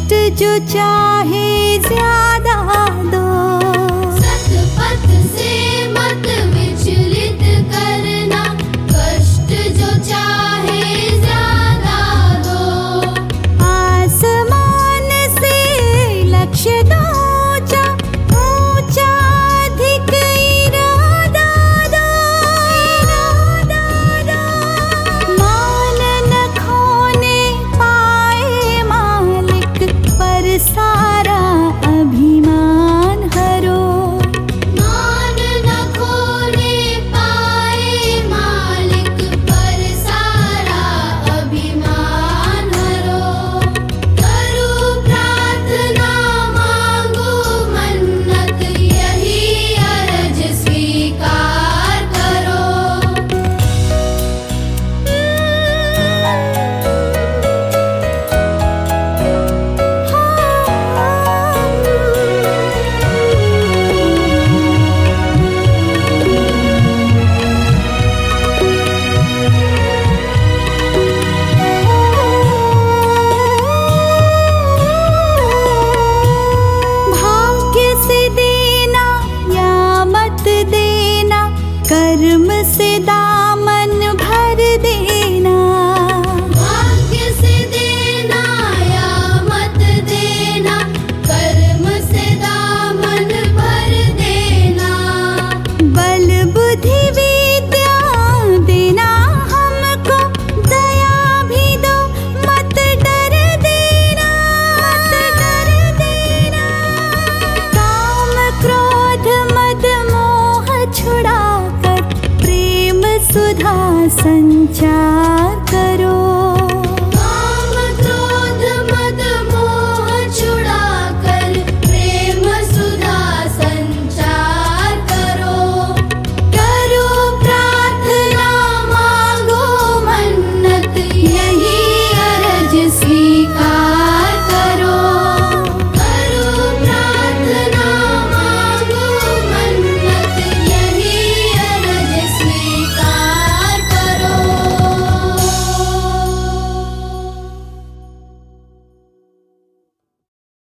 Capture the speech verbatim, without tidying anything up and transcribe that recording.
कष्ट जो चाहे ज्यादा दो। सतपथ से मत विचलित करना, कष्ट जो चाहे ज्यादा दो। आसमान से लक्ष्य दो, ऊंचा ऊंचा अधिक इरादा दो। मान न खोने पाए मालिक, पर सारा अभिमान हरो। मान न खोने पाए मालिक, पर सारा अभिमान हरो। करो प्रार्थना मांगो मन्नत, यही अरज स्वीकार करो। भाग्य से देना या मत देना, कर्म से दामन भर देना। भाग्य से देना या मत देना, कर्म से दामन भर देना। बल बुद्धि विद्या देना हमको, दया भी दो मत डर देना। मत डर देना। काम क्रोध मद मोह छुड़ा कर, प्रेम सुधा संचार करो।